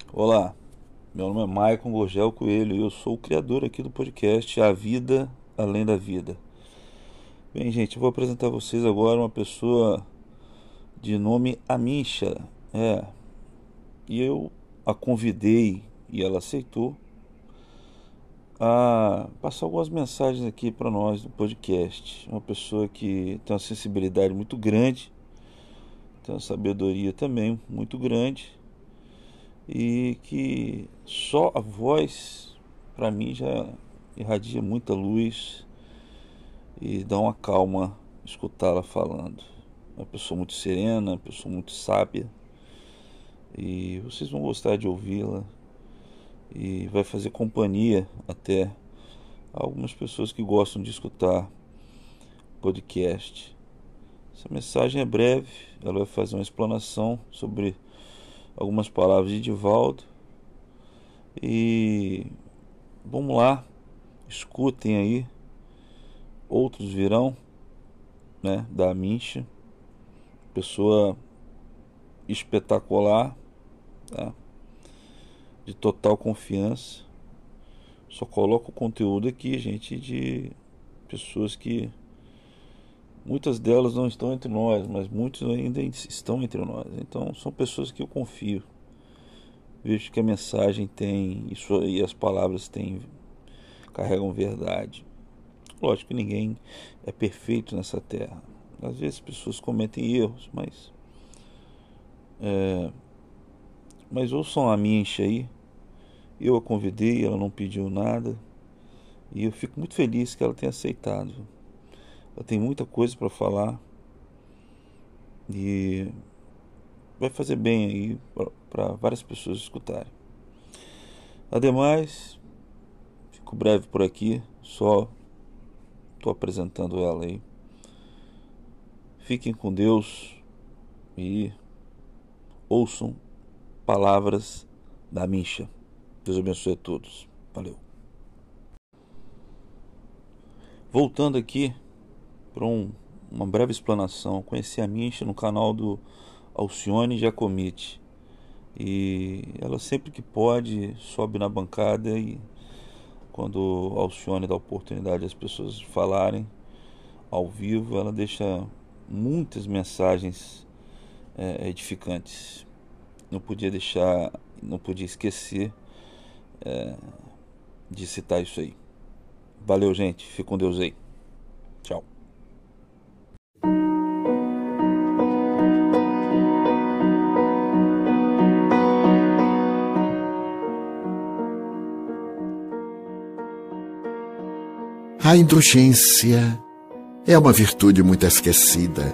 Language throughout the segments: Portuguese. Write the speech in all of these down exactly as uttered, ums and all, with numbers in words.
Olá, meu nome é Maicon Gurgel Coelho e eu sou o criador aqui do podcast A Vida Além da Vida. Bem, gente, eu vou apresentar a vocês agora uma pessoa de nome Amincha. É, e eu a convidei e ela aceitou a passar algumas mensagens aqui para nós do podcast. Uma pessoa que tem uma sensibilidade muito grande, tem uma sabedoria também muito grande, e que só a voz para mim já irradia muita luz e dá uma calma escutá-la falando. Uma pessoa muito serena, uma pessoa muito sábia, e vocês vão gostar de ouvi-la e vai fazer companhia até a algumas pessoas que gostam de escutar podcast. Essa mensagem é breve, ela vai fazer uma explanação sobre algumas palavras de Divaldo. E vamos lá, escutem aí. Outros virão, né, da Amincha, pessoa espetacular, tá? De total confiança. Só coloco o conteúdo aqui, gente, de pessoas que muitas delas não estão entre nós, mas muitos ainda estão entre nós. Então são pessoas que eu confio. Vejo que a mensagem tem isso, e as palavras têm, carregam verdade. Lógico que ninguém é perfeito nessa terra. Às vezes as pessoas cometem erros, mas é, mas ouçam a Amincha aí. Eu a convidei, ela não pediu nada, e eu fico muito feliz que ela tenha aceitado. Ela tem muita coisa para falar e vai fazer bem aí para várias pessoas escutarem. Ademais, fico breve por aqui, só estou apresentando ela aí. Fiquem com Deus e ouçam palavras da Amincha. Deus abençoe a todos. Valeu. Voltando aqui para um, uma breve explanação. Conheci a Amincha no canal do Alcione Giacometti, e ela sempre que pode sobe na bancada, e quando o Alcione dá oportunidade às pessoas falarem ao vivo, ela deixa muitas mensagens é, edificantes. Não podia deixar, não podia esquecer é, de citar isso aí. Valeu, gente, fica com Deus aí. Tchau. A indulgência é uma virtude muito esquecida.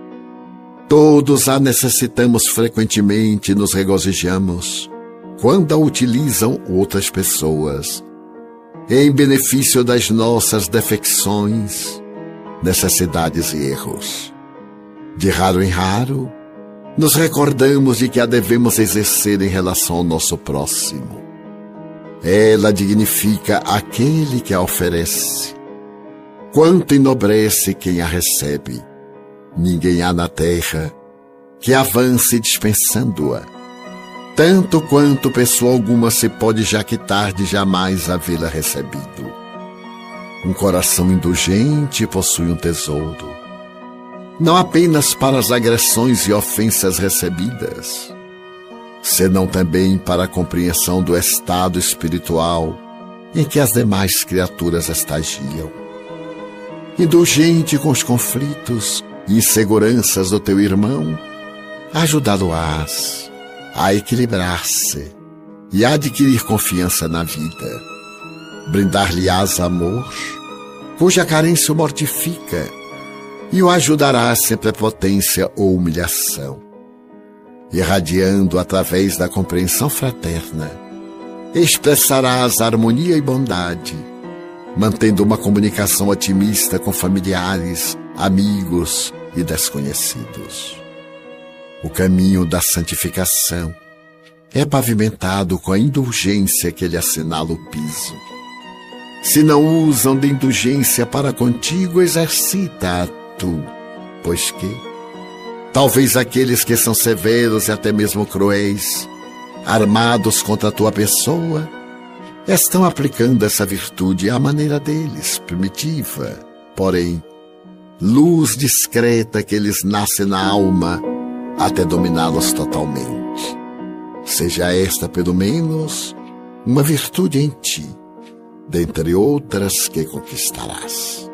Todos a necessitamos frequentemente e nos regozijamos quando a utilizam outras pessoas em benefício das nossas defecções, necessidades e erros. De raro em raro, nos recordamos de que a devemos exercer em relação ao nosso próximo. Ela dignifica aquele que a oferece, quanto enobrece quem a recebe. Ninguém há na terra que avance dispensando-a, tanto quanto pessoa alguma se pode jactar de jamais havê-la recebido. Um coração indulgente possui um tesouro, não apenas para as agressões e ofensas recebidas, senão também para a compreensão do estado espiritual em que as demais criaturas estagiam. Indulgente com os conflitos e inseguranças do teu irmão, ajudá-lo-ás a equilibrar-se e a adquirir confiança na vida. Brindar-lhe-ás amor, cuja carência o mortifica, e o ajudarás sem prepotência ou humilhação. Irradiando através da compreensão fraterna, expressarás harmonia e bondade, mantendo uma comunicação otimista com familiares, amigos e desconhecidos. O caminho da santificação é pavimentado com a indulgência que lhe assinala o piso. Se não usam de indulgência para contigo, exercita-a tu, pois que talvez aqueles que são severos e até mesmo cruéis armados contra a tua pessoa, estão aplicando essa virtude à maneira deles, primitiva, porém, luz discreta que eles nascem na alma até dominá-los totalmente. Seja esta, pelo menos, uma virtude em ti, dentre outras que conquistarás.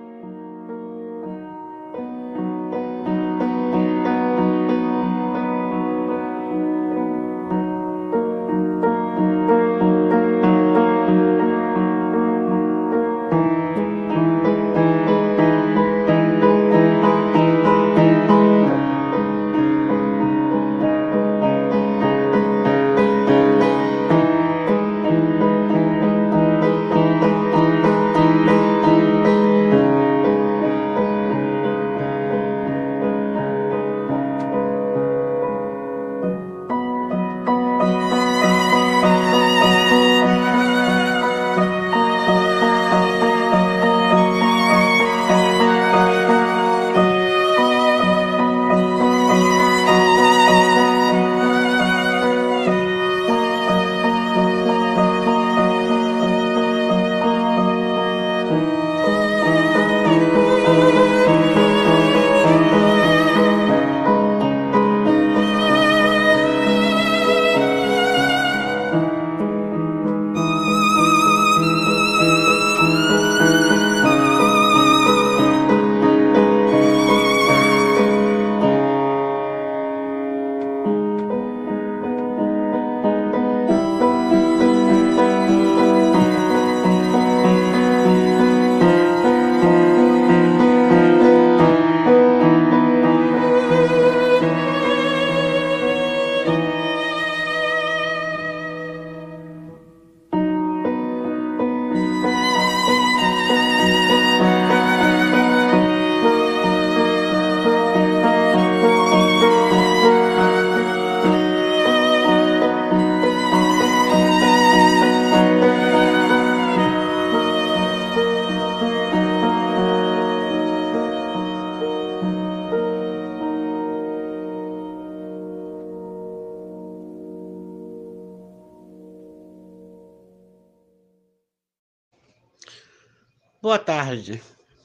Boa tarde.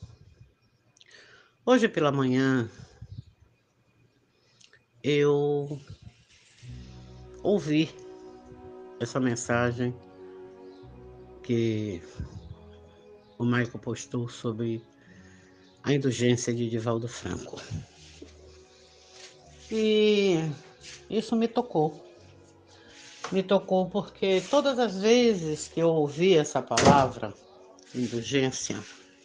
Hoje pela manhã eu ouvi essa mensagem que o Michael postou sobre a indulgência de Divaldo Franco. E isso me tocou. Me tocou porque todas as vezes que eu ouvi essa palavra, indulgência,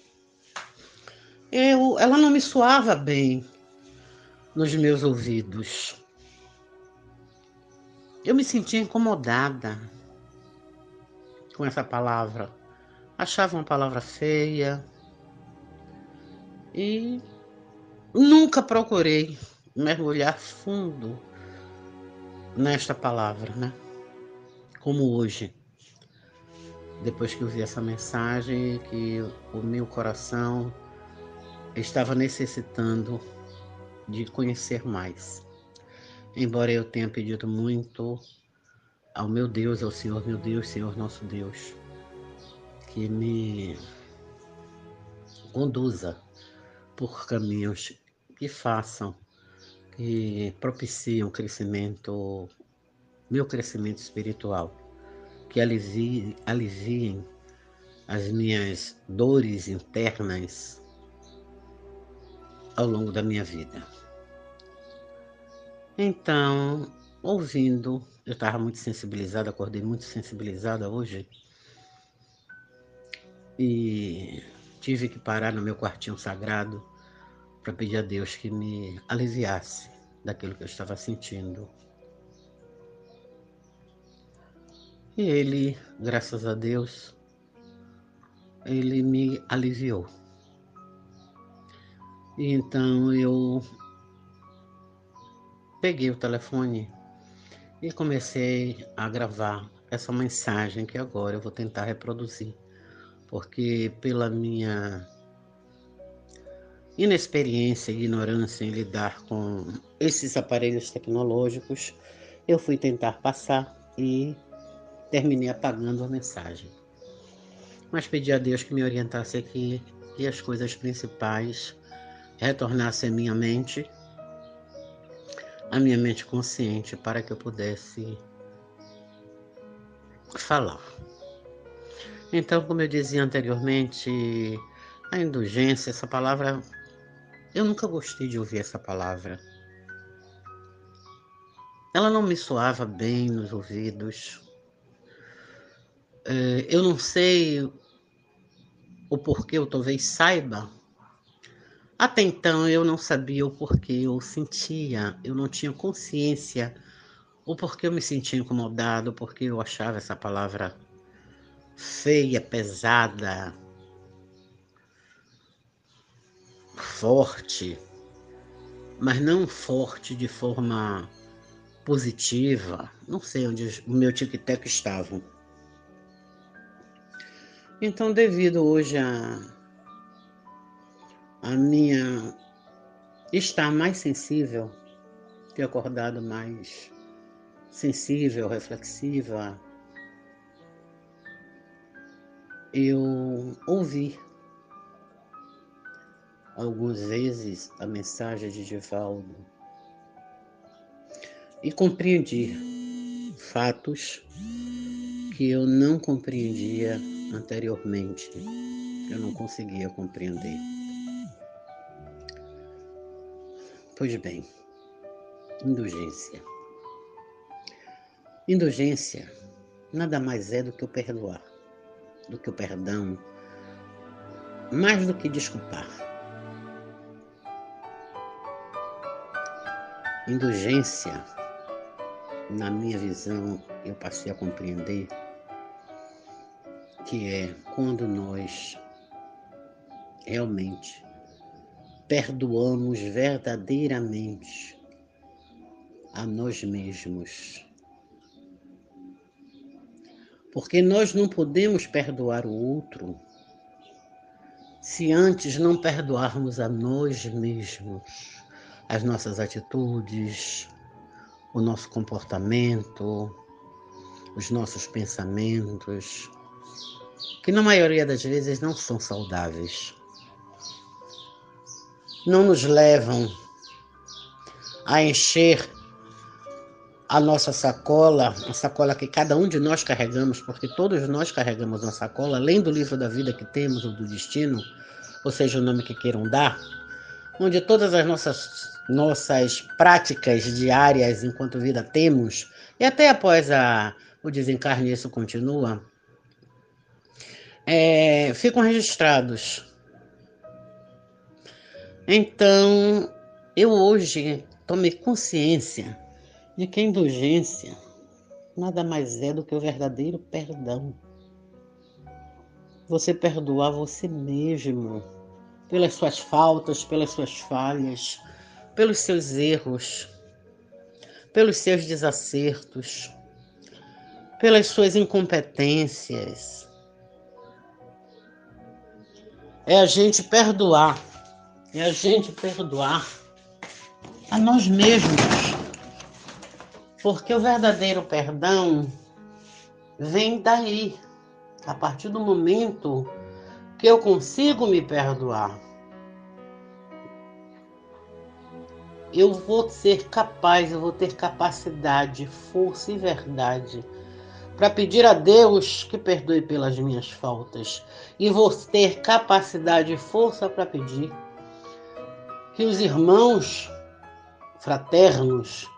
eu, ela não me soava bem nos meus ouvidos. Eu me sentia incomodada com essa palavra. Achava uma palavra feia e nunca procurei mergulhar fundo nesta palavra, né? Como hoje, depois que eu vi essa mensagem, que o meu coração estava necessitando de conhecer mais. Embora eu tenha pedido muito ao meu Deus, ao Senhor meu Deus, Senhor nosso Deus, que me conduza por caminhos que façam, que propiciem o crescimento, meu crescimento espiritual, que aliviem, aliviem as minhas dores internas ao longo da minha vida. Então, ouvindo, eu estava muito sensibilizada, acordei muito sensibilizada hoje e tive que parar no meu quartinho sagrado para pedir a Deus que me aliviasse daquilo que eu estava sentindo. E Ele, graças a Deus, Ele me aliviou. E então eu peguei o telefone e comecei a gravar essa mensagem que agora eu vou tentar reproduzir, porque pela minha inexperiência e ignorância em lidar com esses aparelhos tecnológicos, eu fui tentar passar e terminei apagando a mensagem. Mas pedi a Deus que me orientasse aqui e as coisas principais retornassem à minha mente, à minha mente consciente, para que eu pudesse falar. Então, como eu dizia anteriormente, a indulgência, essa palavra, eu nunca gostei de ouvir essa palavra. Ela não me soava bem nos ouvidos. Eu não sei o porquê, eu talvez saiba. Até então eu não sabia o porquê eu sentia, eu não tinha consciência o porquê eu me sentia incomodado, o porquê eu achava essa palavra feia, pesada, forte, mas não forte de forma positiva. Não sei onde o meu tic-tac estava. Então, devido hoje a, a minha estar mais sensível, ter acordado mais sensível, reflexiva, eu ouvi algumas vezes a mensagem de Divaldo e compreendi fatos que eu não compreendia anteriormente, eu não conseguia compreender. Pois bem, indulgência. Indulgência nada mais é do que o perdoar, do que o perdão, mais do que desculpar. Indulgência, na minha visão, eu passei a compreender que é quando nós realmente perdoamos verdadeiramente a nós mesmos. Porque nós não podemos perdoar o outro se antes não perdoarmos a nós mesmos, as nossas atitudes, o nosso comportamento, os nossos pensamentos, que na maioria das vezes não são saudáveis. Não nos levam a encher a nossa sacola, a sacola que cada um de nós carregamos, porque todos nós carregamos uma sacola, além do livro da vida que temos, ou do destino, ou seja, o nome que queiram dar, onde todas as nossas, nossas práticas diárias enquanto vida temos, e até após a, o desencarne isso continua, é, ficam registrados. Então, eu hoje tomei consciência de que a indulgência nada mais é do que o verdadeiro perdão. Você perdoar você mesmo pelas suas faltas, pelas suas falhas, pelos seus erros, pelos seus desacertos, pelas suas incompetências. É a gente perdoar, é a gente perdoar a nós mesmos. Porque o verdadeiro perdão vem daí, a partir do momento que eu consigo me perdoar. Eu vou ser capaz, eu vou ter capacidade, força e verdade para pedir a Deus que perdoe pelas minhas faltas. E vou ter capacidade e força para pedir que os irmãos fraternos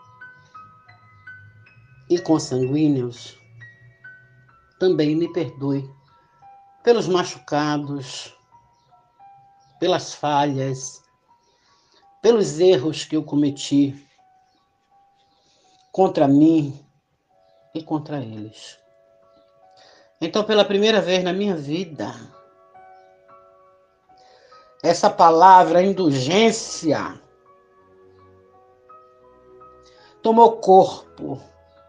e consanguíneos também me perdoe pelos machucados, pelas falhas, pelos erros que eu cometi contra mim e contra eles. Então, pela primeira vez na minha vida, essa palavra indulgência tomou corpo,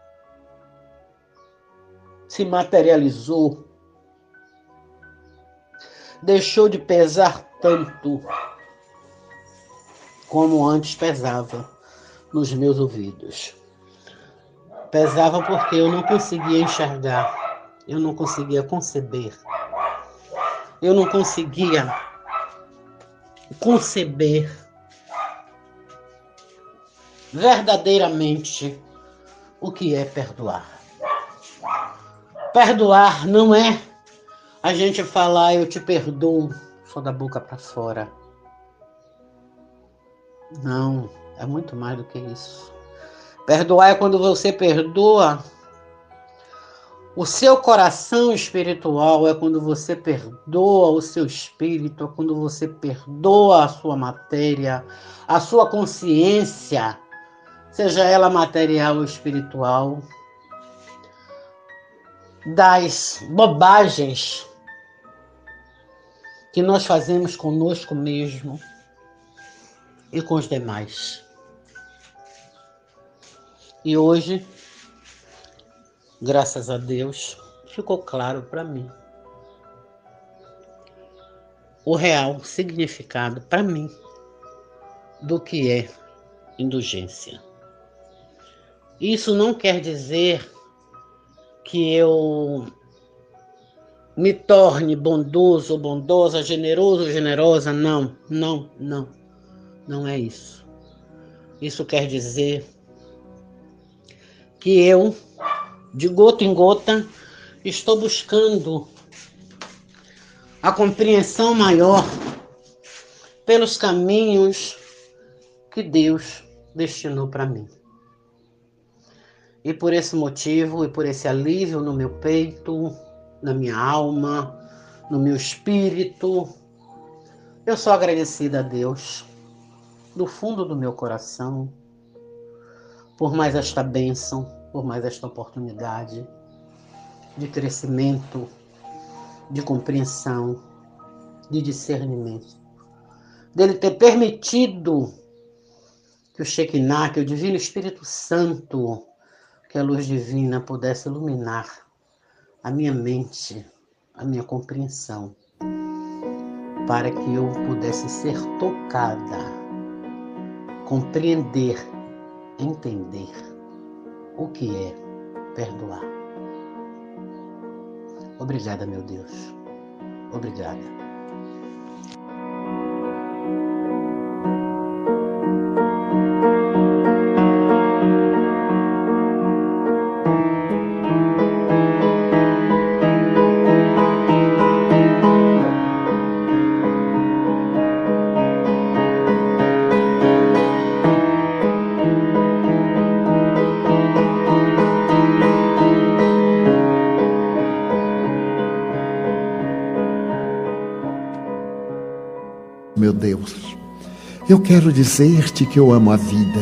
se materializou, deixou de pesar tanto como antes pesava nos meus ouvidos. Pesava porque eu não conseguia enxergar, eu não conseguia conceber, eu não conseguia conceber verdadeiramente o que é perdoar. Perdoar não é a gente falar eu te perdoo só da boca para fora. Não, é muito mais do que isso. Perdoar é quando você perdoa o seu coração espiritual, é quando você perdoa o seu espírito, é quando você perdoa a sua matéria, a sua consciência, seja ela material ou espiritual, das bobagens que nós fazemos conosco mesmo e com os demais. E hoje, graças a Deus, ficou claro para mim o real significado para mim do que é indulgência. Isso não quer dizer que eu me torne bondoso ou bondosa, generoso ou generosa. Não, não, não. Não é isso. Isso quer dizer que eu, de gota em gota, estou buscando a compreensão maior pelos caminhos que Deus destinou para mim. E por esse motivo, e por esse alívio no meu peito, na minha alma, no meu espírito, eu sou agradecida a Deus, do fundo do meu coração, por mais esta bênção, por mais esta oportunidade de crescimento, de compreensão, de discernimento. Dele ter permitido que o Shekinah, que o Divino Espírito Santo, que a luz divina pudesse iluminar a minha mente, a minha compreensão, para que eu pudesse ser tocada, compreender, entender o que é perdoar. Obrigada, meu Deus. Obrigada. Meu Deus, eu quero dizer-te que eu amo a vida,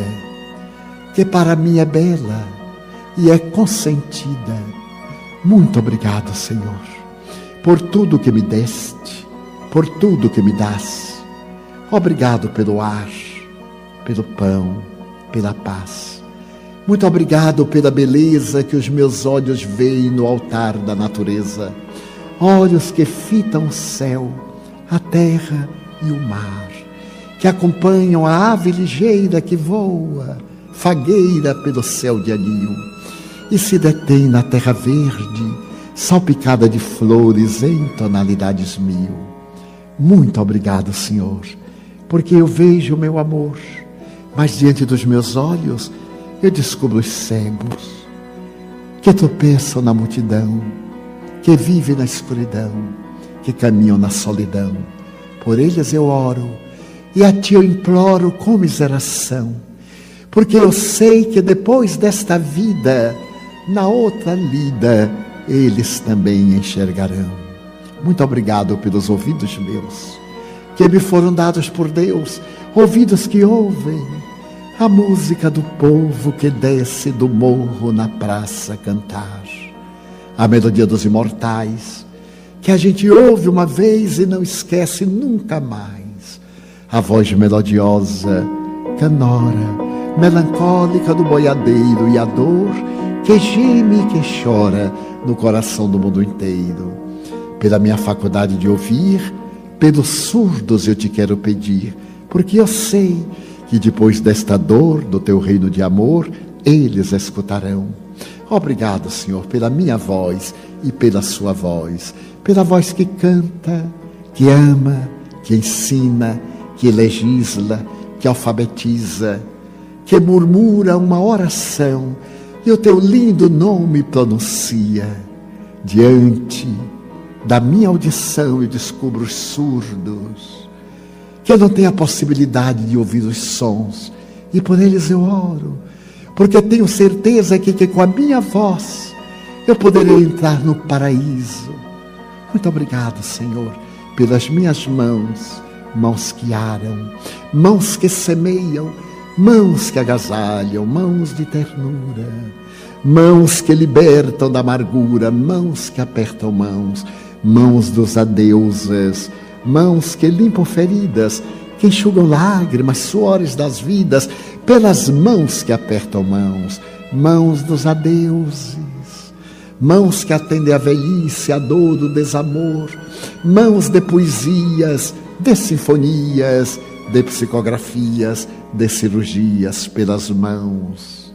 que para mim é bela e é consentida. Muito obrigado, Senhor, por tudo que me deste, por tudo que me dás. Obrigado pelo ar, pelo pão, pela paz. Muito obrigado pela beleza que os meus olhos veem no altar da natureza. Olhos que fitam o céu, a terra e o mar, que acompanham a ave ligeira que voa, fagueira pelo céu de anil, e se detém na terra verde, salpicada de flores em tonalidades mil. Muito obrigado, Senhor, porque eu vejo o meu amor, mas diante dos meus olhos eu descubro os cegos, que tropeçam na multidão, que vivem na escuridão, que caminham na solidão. Por eles eu oro, e a ti eu imploro com miseração, porque eu sei que depois desta vida, na outra lida, eles também enxergarão. Muito obrigado pelos ouvidos meus, que me foram dados por Deus, ouvidos que ouvem a música do povo que desce do morro na praça cantar, a melodia dos imortais, que a gente ouve uma vez e não esquece nunca mais. A voz melodiosa, canora, melancólica do boiadeiro, e a dor que geme e que chora no coração do mundo inteiro. Pela minha faculdade de ouvir, pelos surdos eu te quero pedir, porque eu sei que depois desta dor do teu reino de amor, eles escutarão. Obrigado, Senhor, pela minha voz e pela sua voz, pela voz que canta, que ama, que ensina, que legisla, que alfabetiza, que murmura uma oração e o teu lindo nome pronuncia. Diante da minha audição eu descubro os surdos, que eu não tenho a possibilidade de ouvir os sons, e por eles eu oro, porque tenho certeza que, que com a minha voz eu poderei entrar no paraíso. Muito obrigado, Senhor, pelas minhas mãos, mãos que aram, mãos que semeiam, mãos que agasalham, mãos de ternura, mãos que libertam da amargura, mãos que apertam mãos, mãos dos adeuses, mãos que limpam feridas, que enxugam lágrimas, suores das vidas, pelas mãos que apertam mãos, mãos dos adeuses, mãos que atendem a velhice, a dor do desamor, mãos de poesias, de sinfonias, de psicografias, de cirurgias, pelas mãos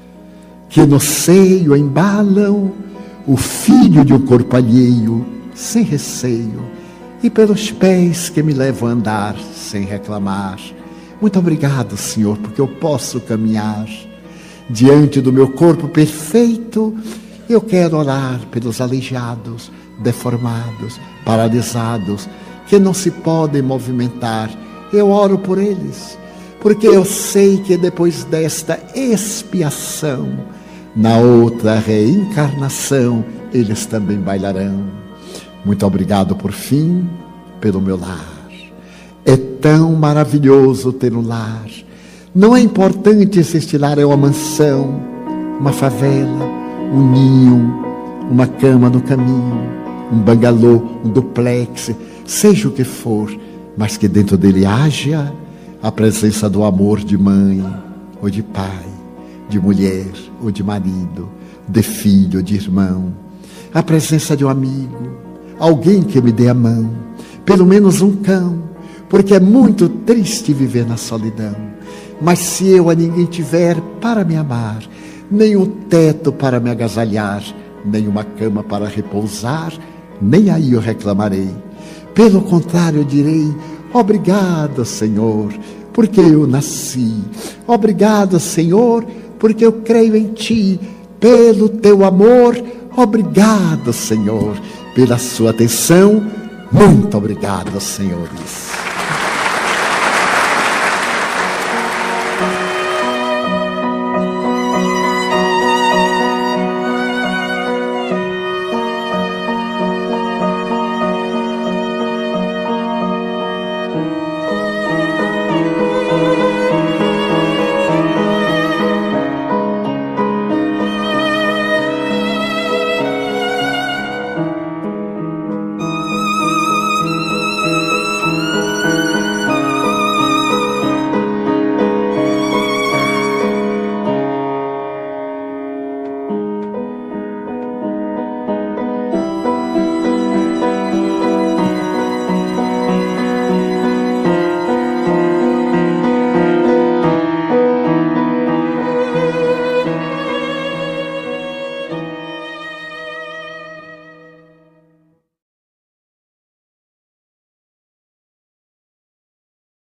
que no seio embalam o filho de um corpo alheio, sem receio, e pelos pés que me levam a andar sem reclamar. Muito obrigado, Senhor, porque eu posso caminhar diante do meu corpo perfeito. Eu quero orar pelos aleijados, deformados, paralisados, que não se podem movimentar. Eu oro por eles, porque eu sei que depois desta expiação, na outra reencarnação, eles também bailarão. Muito obrigado, por fim, pelo meu lar. É tão maravilhoso ter um lar. Não é importante se este lar é uma mansão, uma favela, um ninho, uma cama no caminho, um bangalô, um duplex, seja o que for, mas que dentro dele haja a presença do amor de mãe ou de pai, de mulher ou de marido, de filho ou de irmão, a presença de um amigo, alguém que me dê a mão, pelo menos um cão, porque é muito triste viver na solidão. Mas se eu a ninguém tiver para me amar, nem um teto para me agasalhar, nem uma cama para repousar, nem aí eu reclamarei. Pelo contrário, eu direi: obrigado, Senhor, porque eu nasci. Obrigado, Senhor, porque eu creio em Ti. Pelo Teu amor, obrigado, Senhor, pela sua atenção. Muito obrigado, senhores.